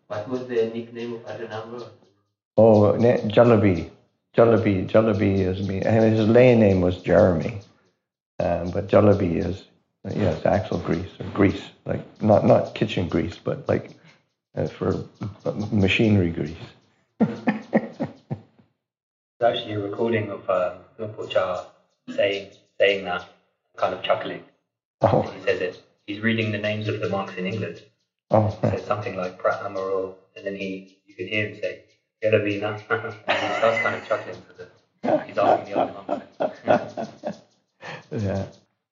What was the nickname of Adenauer? Oh, Jollibee. Jollibee is me. And his lane name was Jeremy. But Jollibee is, yes, axle grease or grease, like not kitchen grease, but like for machinery grease. There's actually a recording of Lumpur Cha saying that, kind of chuckling. Oh, He says it. He's reading the names of the monks in England. oh, He says something like Pratt Amaral, and then you can hear him say, Yelavina. And he starts kind of chuckling because he's asking the other monks. yeah.